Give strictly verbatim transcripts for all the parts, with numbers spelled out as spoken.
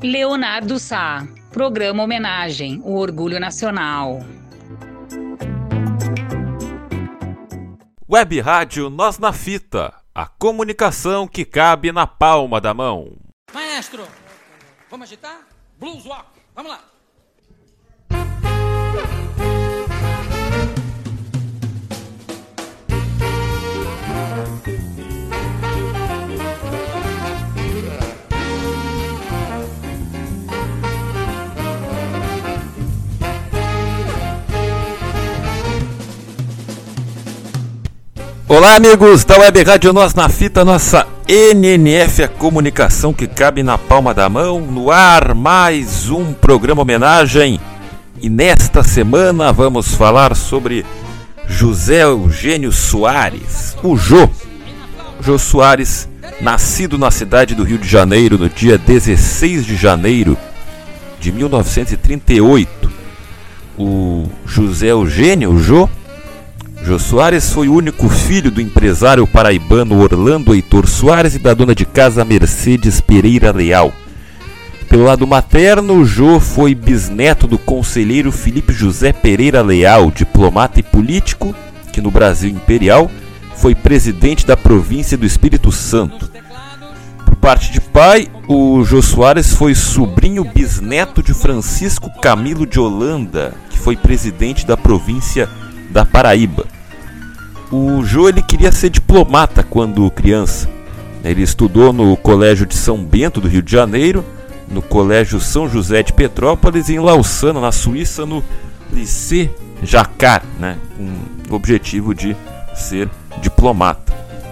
Leonardo Sá, programa homenagem, o orgulho nacional. Web Rádio Nós na Fita, a comunicação que cabe na palma da mão. Maestro, vamos agitar? Blues rock, vamos lá. Olá, amigos da Web Rádio Nós na Fita, nossa N N F, a comunicação que cabe na palma da mão. No ar, mais um programa homenagem. E nesta semana vamos falar sobre José Eugênio Soares, o Jô. Jô Soares, nascido na cidade do Rio de Janeiro no dia dezesseis de janeiro de mil novecentos e trinta e oito. O José Eugênio, o Jô, Jô Soares foi o único filho do empresário paraibano Orlando Heitor Soares e da dona de casa Mercedes Pereira Leal. Pelo lado materno, o Jô foi bisneto do conselheiro Felipe José Pereira Leal, diplomata e político, que no Brasil Imperial foi presidente da província do Espírito Santo. Por parte de pai, o Jô Soares foi sobrinho bisneto de Francisco Camilo de Holanda, que foi presidente da província da Paraíba. O Jô ele queria ser diplomata quando criança. Ele estudou no Colégio de São Bento do Rio de Janeiro, no Colégio São José de Petrópolis e em Lausana, na Suíça, no Lycée Jacquard, né, com o objetivo de ser diplomata.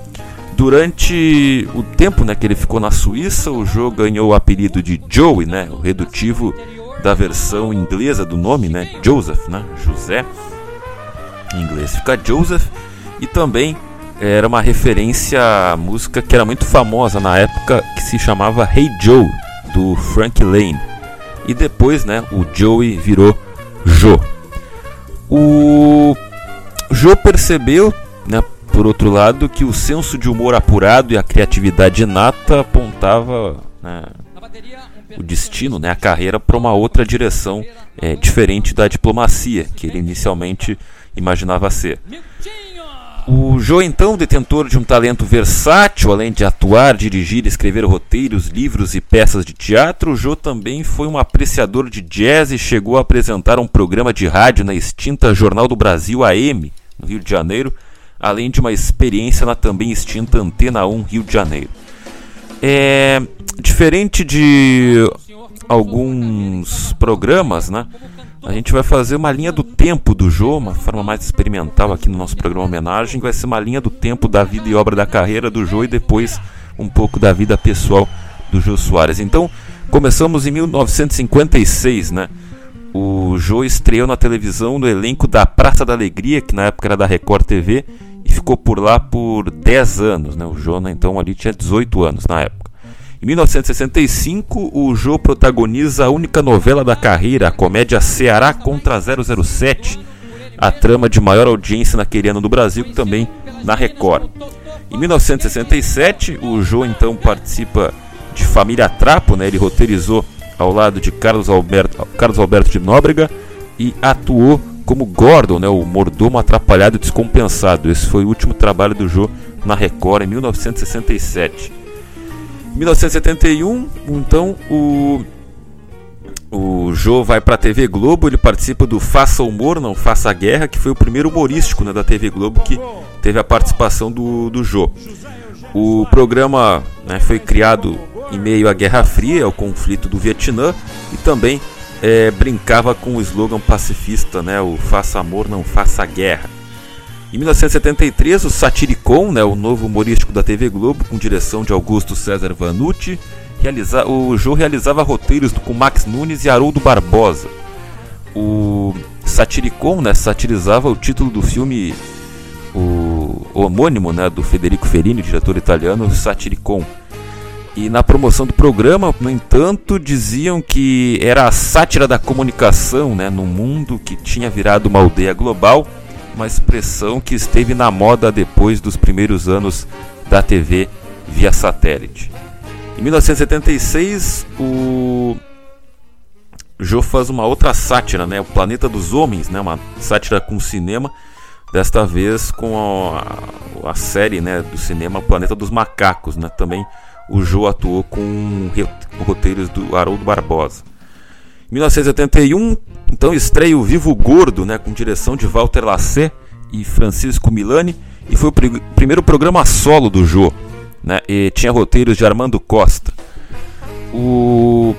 Durante o tempo, né, que ele ficou na Suíça, o Jô ganhou o apelido de Joey, né, o redutivo da versão inglesa do nome, né, Joseph, né, José. Em inglês fica Joseph, e também era uma referência à música que era muito famosa na época, que se chamava Hey Joe, do Frank Lane. E depois, né, o Joey virou Jô. O Jô percebeu, né, por outro lado, que o senso de humor apurado e a criatividade inata apontava, né, o destino, né, a carreira para uma outra direção, é, diferente da diplomacia que ele inicialmente imaginava ser. O Jô, então, detentor de um talento versátil, além de atuar, dirigir, escrever roteiros, livros e peças de teatro, o Jô também foi um apreciador de jazz e chegou a apresentar um programa de rádio na extinta Jornal do Brasil A M, no Rio de Janeiro, além de uma experiência na também extinta Antena um Rio de Janeiro. É, diferente de alguns programas, né, a gente vai fazer uma linha do tempo do Jô, uma forma mais experimental aqui no nosso programa homenagem, que vai ser uma linha do tempo da vida e obra da carreira do Jô e depois um pouco da vida pessoal do Jô Soares. Então, começamos em mil novecentos e cinquenta e seis, né? O Jô estreou na televisão no elenco da Praça da Alegria, que na época era da Record T V, e ficou por lá por dez anos, né? O Jô, né, então, ali tinha dezoito anos na época. Em mil novecentos e sessenta e cinco, o Jô protagoniza a única novela da carreira, a comédia Ceará contra zero zero sete, a trama de maior audiência naquele ano no Brasil, também na Record. Em mil novecentos e sessenta e sete, o Jô então participa de Família Trapo, né? Ele roteirizou ao lado de Carlos Alberto, Carlos Alberto de Nóbrega e atuou como Gordon, né? O mordomo atrapalhado e descompensado. Esse foi o último trabalho do Jô na Record em mil novecentos e sessenta e sete. Em mil novecentos e setenta e um, então, o, o Jô vai para a T V Globo, ele participa do Faça Humor, Não Faça Guerra, que foi o primeiro humorístico, né, da T V Globo que teve a participação do, do Jô. O programa, né, foi criado em meio à Guerra Fria, ao conflito do Vietnã, e também é, brincava com o slogan pacifista, né, o Faça Amor, Não Faça Guerra. Em mil novecentos e setenta e três, o Satiricon, né, o novo humorístico da T V Globo, com direção de Augusto César Vanucci, realiza, o Jô realizava roteiros com Max Nunes e Haroldo Barbosa. O Satiricon, né, satirizava o título do filme, o, o homônimo, né, do Federico Fellini, diretor italiano, Satiricon. E na promoção do programa, no entanto, diziam que era a sátira da comunicação, né, num mundo que tinha virado uma aldeia global, uma expressão que esteve na moda depois dos primeiros anos da T V via satélite. Em mil novecentos e setenta e seis, o Jô faz uma outra sátira, né? O Planeta dos Homens, né? Uma sátira com cinema, desta vez com a, a série, né, do cinema Planeta dos Macacos, né? Também o Jô atuou com roteiros do Haroldo Barbosa. Em mil novecentos e setenta e um, então, estreia o Vivo Gordo, né, com direção de Walter Lassé e Francisco Milani, e foi o pr- primeiro programa solo do Jô, né, e tinha roteiros de Armando Costa. O,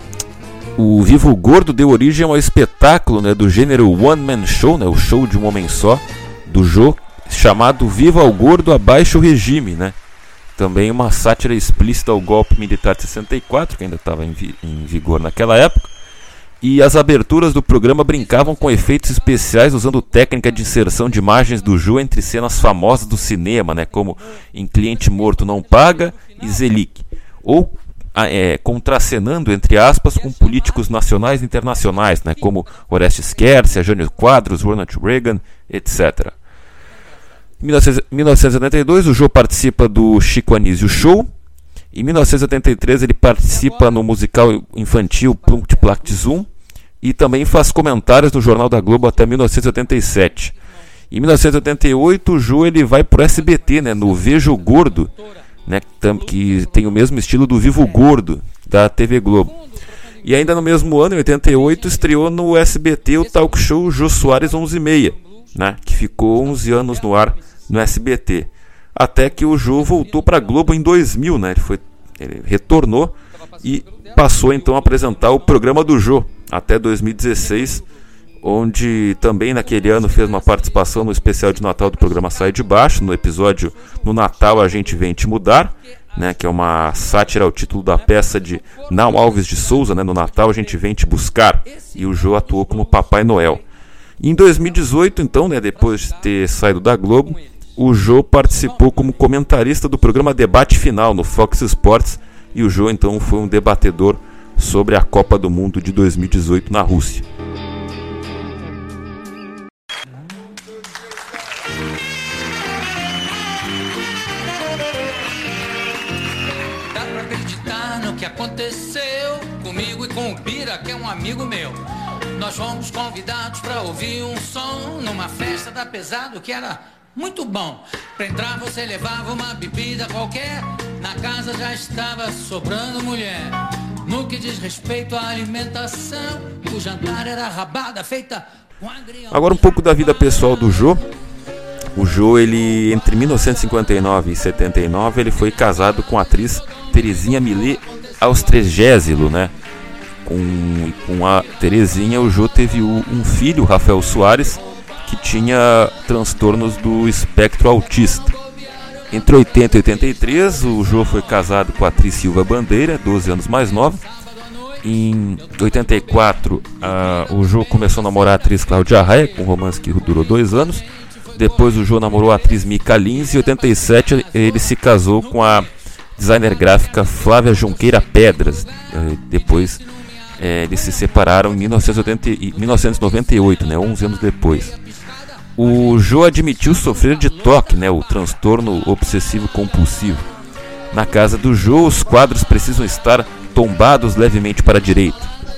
o Vivo Gordo deu origem ao espetáculo, né, do gênero One Man Show, né, o show de um homem só, do Jô, chamado Viva o Gordo, Abaixo o Regime, né? Também uma sátira explícita ao golpe militar de sessenta e quatro, que ainda estava em, vi- em vigor naquela época. E as aberturas do programa brincavam com efeitos especiais usando técnica de inserção de imagens do Jô entre cenas famosas do cinema, né, como Em Cliente Morto Não Paga e Zelic, ou é, contracenando, entre aspas, com políticos nacionais e internacionais, né, como Orestes Quercia, Jânio Quadros, Ronald Reagan, etcétera. Em mil novecentos e setenta e dois, o Jô participa do Chico Anísio Show. Em mil novecentos e setenta e três, ele participa no musical infantil Plunct Plact Zum e também faz comentários no Jornal da Globo até mil novecentos e oitenta e sete. Em mil novecentos e oitenta e oito, o Jô ele vai pro S B T, né, no Vejo Gordo, né, que tem o mesmo estilo do Vivo Gordo da T V Globo. E ainda no mesmo ano, em oitenta e oito, estreou no S B T o talk show Jô Soares onze e meia, né, que ficou onze anos no ar no S B T. Até que o Jô voltou para a Globo em dois mil, né? Ele, foi, ele retornou e passou então a apresentar o Programa do Jô até dois mil e dezesseis, onde também naquele ano fez uma participação no especial de Natal do programa Sai de Baixo, no episódio No Natal a Gente Vem Te Mudar, né? Que é uma sátira ao título da peça de Nau Alves de Souza, né? No Natal a Gente Vem Te Buscar, e o Jô atuou como Papai Noel. E em dois mil e dezoito, então, né? Depois de ter saído da Globo, o Jô participou como comentarista do programa Debate Final no Fox Sports, e o Jô então foi um debatedor sobre a Copa do Mundo de dois mil e dezoito na Rússia. Dá pra acreditar no que aconteceu comigo e com o Bira, que é um amigo meu. Nós fomos convidados pra ouvir um som numa festa da Pesado que era muito bom. Pra entrar você levava uma bebida qualquer. Na casa já estava sobrando mulher. No que diz respeito à alimentação, o jantar era rabada feita com agrião. Agora um pouco da vida pessoal do Jô. O Jô, ele, entre mil novecentos e cinquenta e nove e setenta e nove, ele foi casado com a atriz Terezinha Millet Austrégésilo, né? Com, com a Terezinha, o Jô teve um filho, Rafael Soares, que tinha transtornos do espectro autista. Entre oitenta e oitenta e três, o Jô foi casado com a atriz Silva Bandeira, doze anos mais nova. Em oitenta e quatro, uh, o Jô começou a namorar a atriz Cláudia Raia, com um romance que durou dois anos. Depois o Jô namorou a atriz Mica Lins, e em oitenta e sete ele se casou com a designer gráfica Flávia Junqueira Pedras. Uh, depois uh, eles se separaram em mil novecentos e oitenta, mil novecentos e noventa e oito, né, onze anos depois. O Jô admitiu sofrer de T O C, né, o transtorno obsessivo compulsivo. Na casa do Jô, os quadros precisam estar tombados levemente para a direita.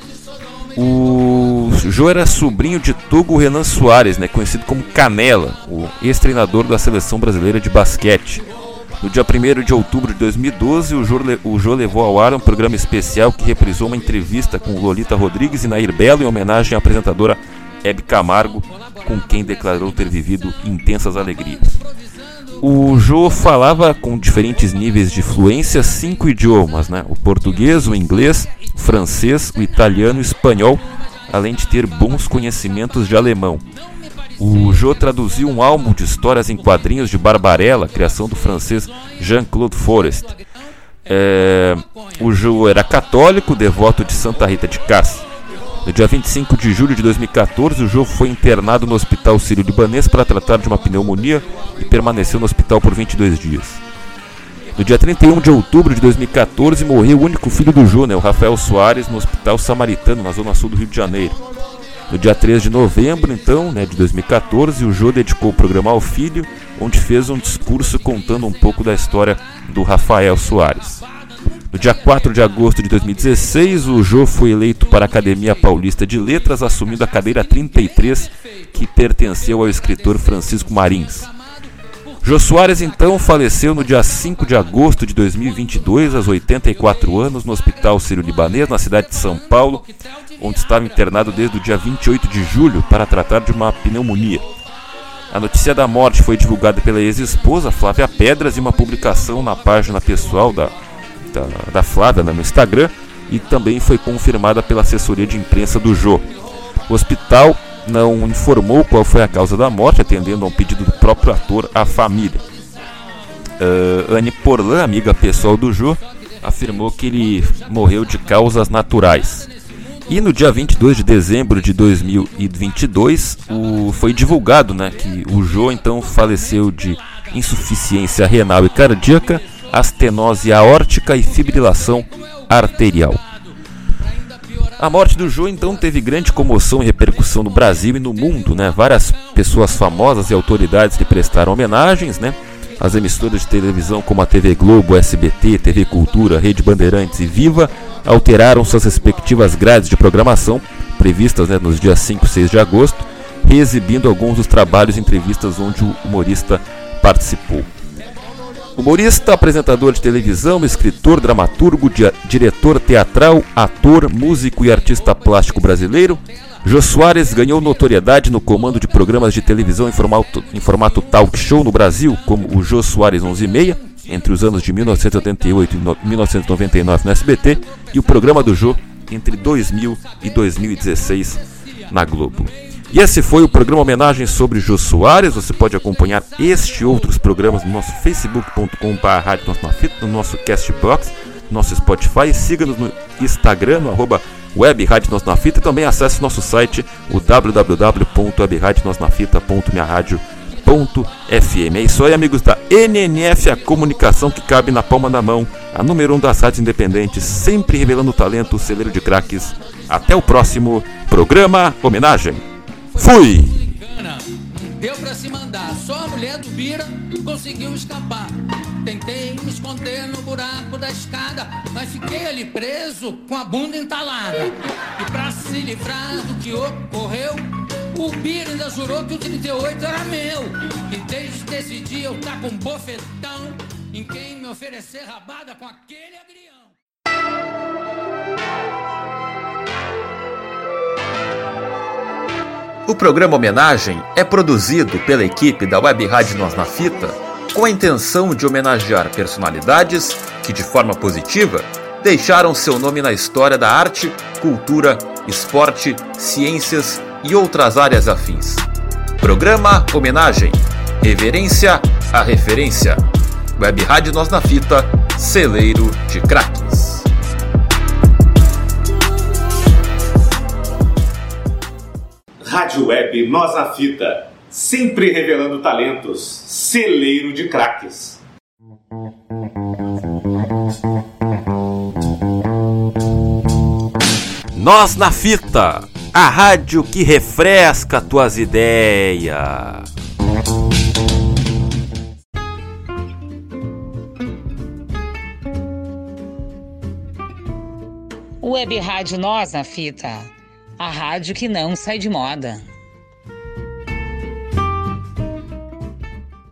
O Jô era sobrinho de Togo Renan Soares, né, conhecido como Canela, o ex-treinador da seleção brasileira de basquete. No dia primeiro de outubro de dois mil e doze, o Jô, o Jô levou ao ar um programa especial que reprisou uma entrevista com Lolita Rodrigues e Nair Belo em homenagem à apresentadora Hebe Camargo, com quem declarou ter vivido intensas alegrias. O Jô falava com diferentes níveis de fluência cinco idiomas, né? O português, o inglês, o francês, o italiano e o espanhol, além de ter bons conhecimentos de alemão. O Jô traduziu um álbum de histórias em quadrinhos de Barbarella, criação do francês Jean-Claude Forest. É... O Jô era católico, devoto de Santa Rita de Cássia. No dia vinte e cinco de julho de dois mil e catorze, o Jô foi internado no Hospital Sírio-Libanês para tratar de uma pneumonia e permaneceu no hospital por vinte e dois dias. No dia trinta e um de outubro de dois mil e catorze, morreu o único filho do Jô, né, o Rafael Soares, no Hospital Samaritano, na zona sul do Rio de Janeiro. No dia três de novembro, então, né, de dois mil e catorze, o Jô dedicou o programa ao filho, onde fez um discurso contando um pouco da história do Rafael Soares. No dia quatro de agosto de dois mil e dezesseis, o Jô foi eleito para a Academia Paulista de Letras, assumindo a cadeira trinta e três, que pertenceu ao escritor Francisco Marins. Jô Soares, então, faleceu no dia cinco de agosto de dois mil e vinte e dois, aos oitenta e quatro anos, no Hospital Sírio-Libanês, na cidade de São Paulo, onde estava internado desde o dia vinte e oito de julho para tratar de uma pneumonia. A notícia da morte foi divulgada pela ex-esposa, Flávia Pedras, em uma publicação na página pessoal da, da, da Flávia, né, no Instagram, e também foi confirmada pela assessoria de imprensa do Jô. O hospital não informou qual foi a causa da morte, atendendo a um pedido do próprio ator à família. Uh, Anne Porlan, amiga pessoal do Jô, afirmou que ele morreu de causas naturais. E no dia vinte e dois de dezembro de dois mil e vinte e dois, o, foi divulgado, né, que o Jô então faleceu de insuficiência renal e cardíaca, astenose aórtica e fibrilação arterial. A morte do Jô então teve grande comoção e repercussão no Brasil e no mundo, né? Várias pessoas famosas e autoridades lhe prestaram homenagens, né? As emissoras de televisão como a T V Globo, S B T, T V Cultura, Rede Bandeirantes e Viva alteraram suas respectivas grades de programação, previstas, né, nos dias cinco e seis de agosto, reexibindo alguns dos trabalhos e entrevistas onde o humorista participou. Humorista, apresentador de televisão, escritor, dramaturgo, di- diretor teatral, ator, músico e artista plástico brasileiro, Jô Soares ganhou notoriedade no comando de programas de televisão em formato, em formato talk show no Brasil, como o Jô Soares onze e meia, entre os anos de mil novecentos e oitenta e oito e mil novecentos e noventa e nove no S B T, e o Programa do Jô entre dois mil e dois mil e dezesseis na Globo. E esse foi o programa homenagem sobre Jô Soares. Você pode acompanhar este e outros programas no nosso facebook ponto com ponto b r rádio nós na fita, no nosso Castbox, no nosso Spotify. Siga-nos no Instagram, no arroba web rádio nós na fita, e também acesse nosso site, o w w w ponto web rádio nós na fita ponto minha rádio ponto f m. É isso aí, amigos da N N F, a comunicação que cabe na palma da mão, a número um das rádios independentes, sempre revelando o talento, o celeiro de craques. Até o próximo programa homenagem. Fui! Deu pra se mandar, só a mulher do Bira conseguiu escapar. Tentei me esconder no buraco da escada, mas fiquei ali preso com a bunda entalada. E pra se livrar do que ocorreu, o Bira ainda jurou que o trinta e oito era meu. E desde esse dia eu tá com um bofetão em quem me oferecer rabada com aquele agrião. O programa Homenagem é produzido pela equipe da Web Rádio Nós na Fita com a intenção de homenagear personalidades que, de forma positiva, deixaram seu nome na história da arte, cultura, esporte, ciências e outras áreas afins. Programa Homenagem. Reverência à referência. Web Rádio Nós na Fita, celeiro de craques. Rádio Web Nós na Fita, sempre revelando talentos, celeiro de craques. Nós na Fita, a rádio que refresca tuas ideias. Web Rádio Nós na Fita, a rádio que não sai de moda.